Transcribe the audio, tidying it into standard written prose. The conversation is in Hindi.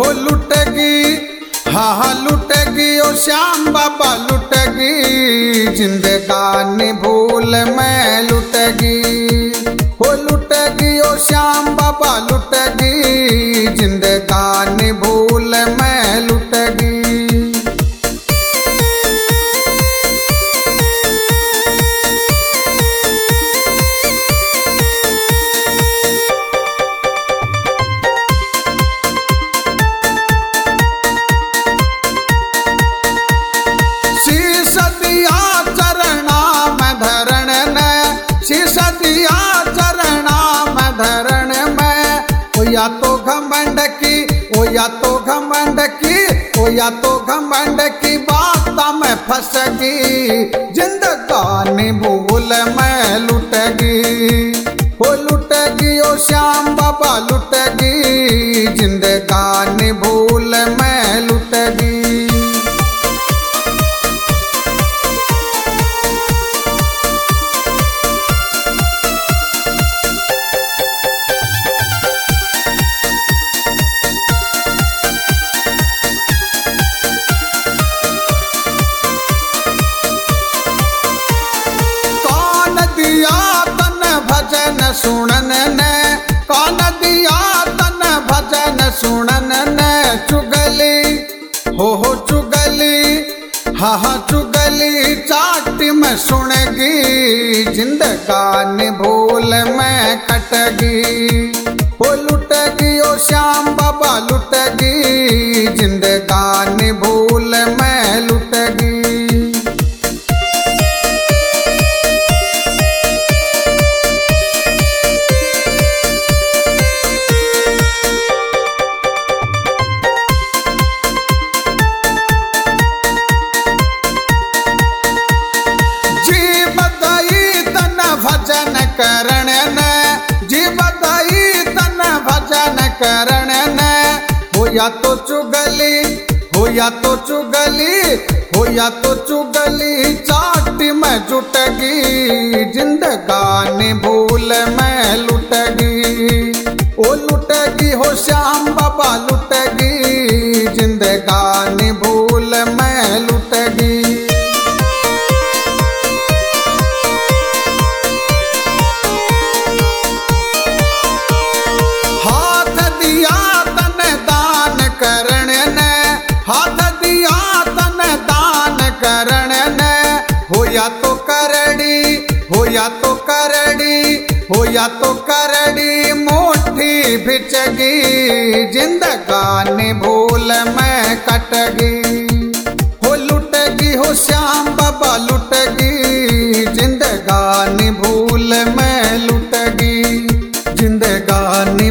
हो लुटेगी, हाँ हाँ लुटेगी, ओ श्याम बाबा लुटेगी, जिंदगानी भूल में लुटेगी, हो लुटेगी, ओ श्याम बाबा लुटेगी, जिंदगानी भूल में लुटेगी। या तो घमंड की, ओ या तो घमंड की, ओ या तो घमंड की बात में फंसगी, जिंदगानी भूल में लुटेगी, ओ लुटेगी, ओ श्याम बाबा लुटेगी, जिंदगानी भूल में लुटेगी। सुनन ने कौन दिया तन भजन सुनन ने, चुगली हो चुगली, हाँ हाँ चुगली चाटी में सुनेगी, जिंदगानी भूल में कटेगी, हो लुटेगी, ओ श्याम बाबा लुटेगी, जिंदगानी भूल में लुटेगी। भजन करण ने जीवदाई तन भजन करण ने, हो या तो चुगली, हो या तो चुगली, हो या तो चुगली चाटी में जुटेगी, जिंदगानी भूल में लुटेगी, ओ लुटेगी, हो श्याम बाबा लुटेगी, जिंदगानी भूल में लुटेगी। हाथ दिया तन दान करण ने, हो या तो करड़ी, हो या तो करड़ी, हो या तो करड़ी मुट्ठी भिचगी, जिंदगानी भूल में कटगी, हो लुटेगी, हो श्याम बाबा लुटेगी, जिंदगानी भूल में लुटेगी, जिंदगानी